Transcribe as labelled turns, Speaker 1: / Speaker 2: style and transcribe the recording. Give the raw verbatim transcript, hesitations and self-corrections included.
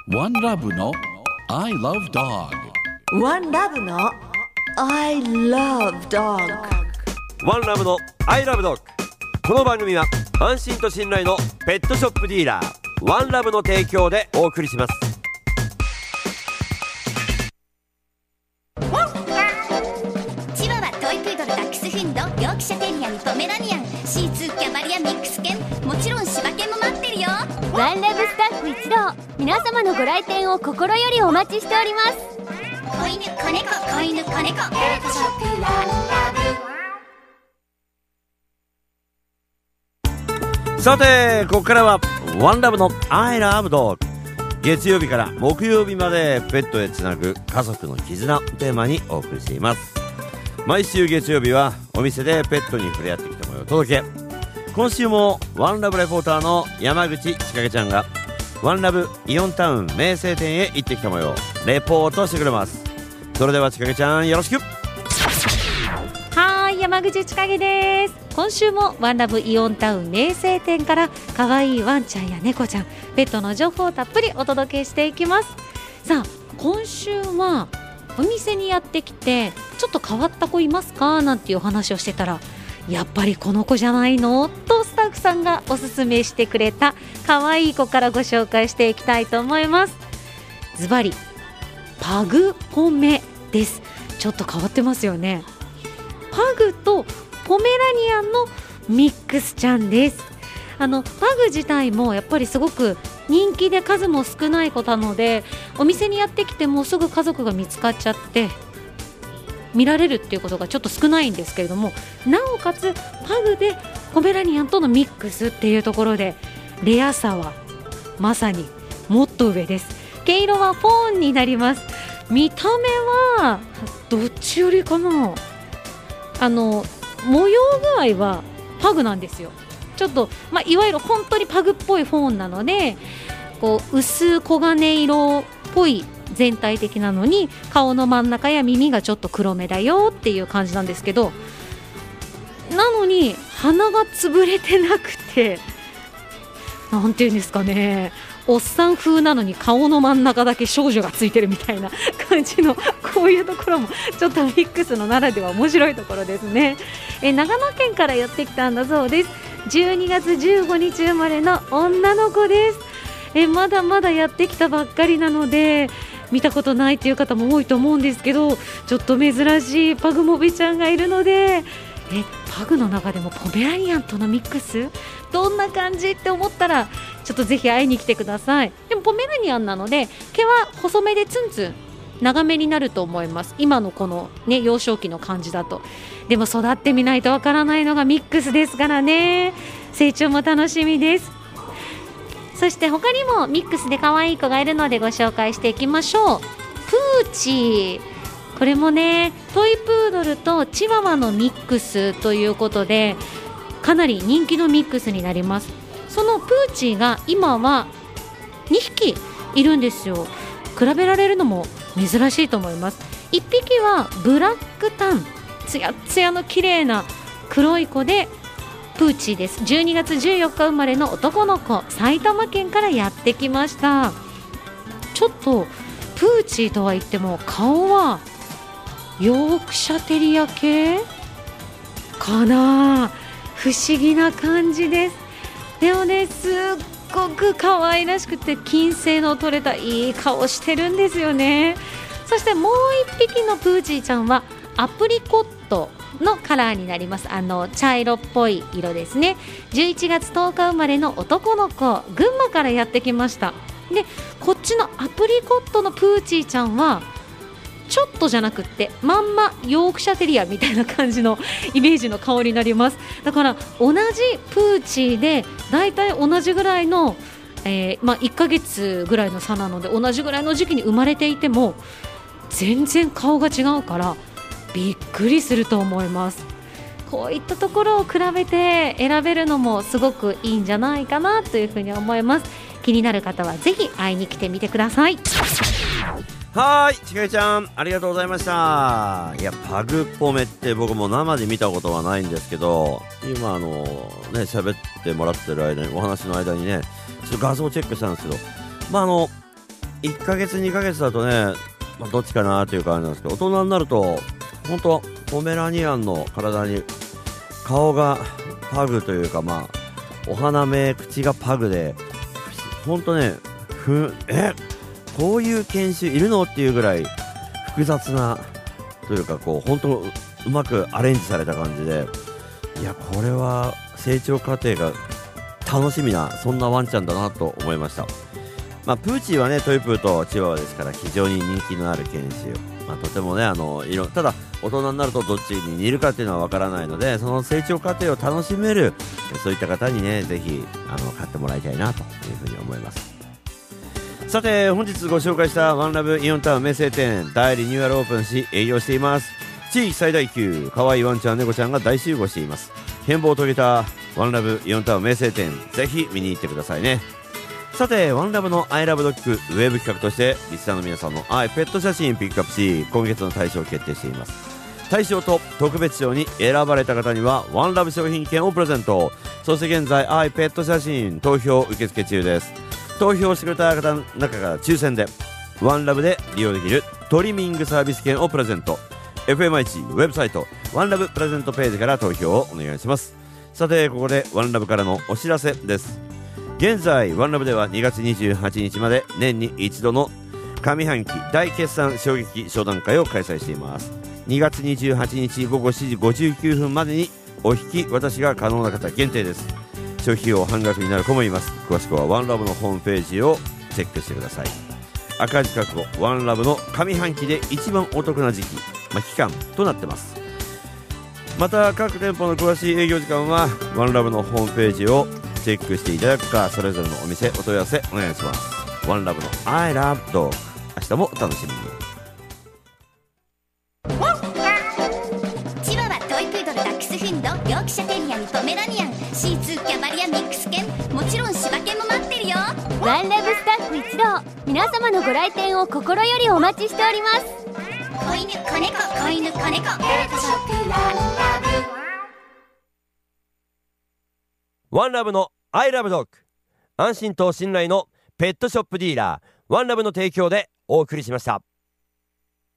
Speaker 1: ワンラブの I love dog。
Speaker 2: ワンラブの I love dog。
Speaker 3: ワンラブの I love dog。 この番組は安心と信頼のペットショップディーラーワンラブの提供でお送りします。
Speaker 4: チワワ、トイプードル、ダックスフンド、ヨークシャテリアにポメラニアン、シーツー、キャバリア、ミックス犬、もちろん柴犬も待ってるよ。
Speaker 5: ワンラブスタッフ一同、皆様のご来店を心よりお待ちしております。
Speaker 4: 子犬、子猫、子犬、子猫、ペットショップワンラブ。
Speaker 3: さてここからはワンラブの I love dog。 月曜日から木曜日までペットへつなぐ家族の絆をテーマにお送りしています。毎週月曜日はお店でペットに触れ合ってきた模様をお届け。今週もワンラブレポーターの山口千景ちゃんがワンラブイオンタウン名声店へ行ってきた模様をレポートしてくれます。それでは千景ちゃん、よろしく。
Speaker 6: はい、山口千景です。今週もワンラブイオンタウン名声店から可愛いワンちゃんや猫ちゃん、ペットの情報をたっぷりお届けしていきます。さあ、今週はお店にやってきてちょっと変わった子いますかなんていうお話をしてたら、やっぱりこの子じゃないのとスタッフさんがおすすめしてくれた可愛い子からご紹介していきたいと思います。ズバリパグポメです。ちょっと変わってますよね。パグとポメラニアンのミックスちゃんです。あのパグ自体もやっぱりすごく人気で数も少ない子なので、お店にやってきてもすぐ家族が見つかっちゃって見られるっていうことがちょっと少ないんですけれども、なおかつパグでポメラニアンとのミックスっていうところでレアさはまさにもっと上です。毛色はフォーンになります。見た目はどっちよりかな、あの模様具合はパグなんですよ。ちょっと、まあ、いわゆる本当にパグっぽいフォーンなので、こう薄黄金色っぽい全体的なのに顔の真ん中や耳がちょっと黒目だよっていう感じなんですけど、なのに鼻が潰れてなくて、なんていうんですかね、おっさん風なのに顔の真ん中だけ少女がついてるみたいな感じの、こういうところもちょっとミックスのならでは面白いところですね。え長野県からやってきたんだそうです。じゅうにがつじゅうごにち生まれの女の子です。えまだまだやってきたばっかりなので見たことないという方も多いと思うんですけど、ちょっと珍しいパグモビちゃんがいるので、えパグの中でもポメラニアンとのミックスどんな感じって思ったら、ちょっとぜひ会いに来てください。でもポメラニアンなので毛は細めでツンツン長めになると思います。今のこのね幼少期の感じだと。でも育ってみないとわからないのがミックスですからね。成長も楽しみです。そして他にもミックスで可愛い子がいるのでご紹介していきましょう。プーチー、これもねトイプードルとチワワのミックスということでかなり人気のミックスになります。そのプーチーが今はにひきいるんですよ。比べられるのも珍しいと思います。いっぴきはブラックタン、つやつやの綺麗な黒い子でプーチーです。じゅうにがつじゅうよっか生まれの男の子、埼玉県からやってきました。ちょっとプーチーとは言っても顔はヨークシャテリア系かな、不思議な感じです。でもねすっごく可愛らしくて金星の取れたいい顔してるんですよね。そしてもう一匹のプーチーちゃんはアプリコットのカラーになります。あの茶色っぽい色ですね。じゅういちがつとおか生まれの男の子、群馬からやってきました。でこっちのアプリコットのプーチーちゃんはちょっとじゃなくってまんまヨークシャテリアみたいな感じのイメージの顔になります。だから同じプーチーでだいたい同じぐらいの、えーまあ、いっかげつぐらいの差なので同じぐらいの時期に生まれていても全然顔が違うからびっくりすると思います。こういったところを比べて選べるのもすごくいいんじゃないかなというふうに思います。気になる方はぜひ会いに来てみてください。
Speaker 3: はーい、ちかりちゃんありがとうございました。いやパグポメって僕も生で見たことはないんですけど、今あのね喋ってもらってる間にお話の間にねちょっと画像チェックしたんですけど、まああのいっかげつにかげつだとね、まあ、どっちかなという感じなんですけど、大人になると本当ポメラニアンの体に顔がパグというか、まあお花目、口がパグで、本当ね、ふえこういう犬種いるのっていうぐらい複雑なというか、こう本当うまくアレンジされた感じで、いやこれは成長過程が楽しみな、そんなワンちゃんだなと思いました。まあ、プーチーはねトイプーとチワワですから非常に人気のある犬種、まあ、とてもねあの色ただ大人になるとどっちに似るかっていうのはわからないので、その成長過程を楽しめるそういった方にねぜひあの買ってもらいたいなというふうに思います。さて本日ご紹介したワンラブイオンタウン名声店大リニューアルオープンし営業しています。地域最大級可愛いワンちゃん猫ちゃんが大集合しています。変貌を遂げたワンラブイオンタウン名声店、ぜひ見に行ってくださいね。さてワンラブのアイラブドッグウェブ企画としてリスナーの皆さんの愛ペット写真ピックアップし、今月の大賞を決定しています。大賞と特別賞に選ばれた方にはワンラブ商品券をプレゼント。そして現在愛ペット写真投票受付中です。投票してくれた方の中から抽選でワンラブで利用できるトリミングサービス券をプレゼント。 エフエムアイ ウェブサイトワンラブプレゼントページから投票をお願いします。さてここでワンラブからのお知らせです。現在ワンラブではにがつにじゅうはちにちまで年に一度の上半期大決算衝撃商談会を開催しています。にがつにじゅうはちにちごごしちじごじゅうきゅうふんまでにお引き渡しが可能な方限定です。消費用半額になる子もいます。詳しくはワンラブのホームページをチェックしてください。赤字覚悟ワンラブの上半期で一番お得な時期、まあ、期間となってます。また各店舗の詳しい営業時間はワンラブのホームページをチェックしていただくか、それぞれのお店お問い合わせお願いします。ワンラブの I love dog、 明日もお楽しみに。
Speaker 4: チワワ、トイプードル、ダックスフンド、ヨークシャテリアにポメラニアン、シーツー、キャバリアミックス犬、もちろん柴犬も待ってるよ。
Speaker 5: ワンラブスタッフ一同、皆様のご来店を心よりお待ちしております。
Speaker 4: 子犬、子猫、子犬、子猫、ペットショップワンラブ。
Speaker 7: ワンラブのアイラブドッグ、安心と信頼のペットショップディーラーワンラブの提供でお送りしました。